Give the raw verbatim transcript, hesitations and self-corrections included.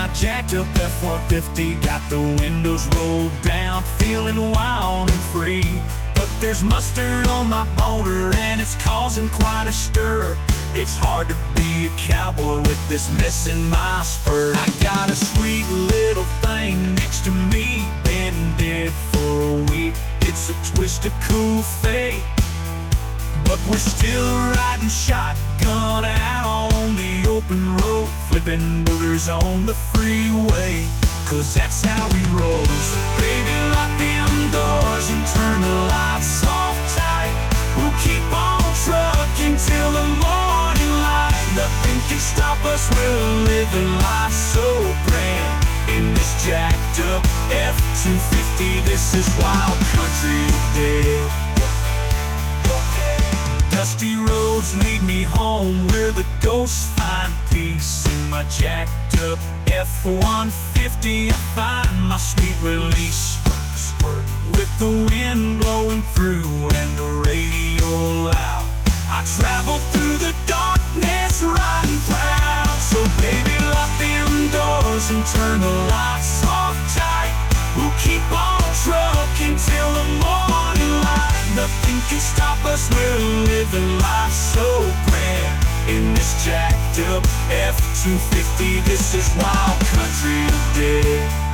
my jacked up F one fifty, got the windows rolled down, feeling wild and free. But there's mustard on my motor and it's causing quite a stir. It's hard to be a cowboy with this mess in my spur. I got a sweet little thing next to me, been dead for a week. It's a twisted cool fate, but we're still riding shotgun out on the open road, flipping boogers on the freeway, cause that's how we roll. So baby, lock them doors and turn the lights off tight. We'll keep on trucking till the morning light. Nothing can stop us, we're living life so grand in this jacked up F two fifty. This is wild country today. Dusty roads lead me home where the ghosts find peace. In my jacked up F one fifty I find my sweet release. With the wind blowing through and the radio loud, I travel through the darkness riding proud. So baby, lock them doors and turn the lights off tight. We'll keep on trucking till the morning light. Nothing can stop us, we're living life so grand in this jacked up F two fifty. This is wild country today.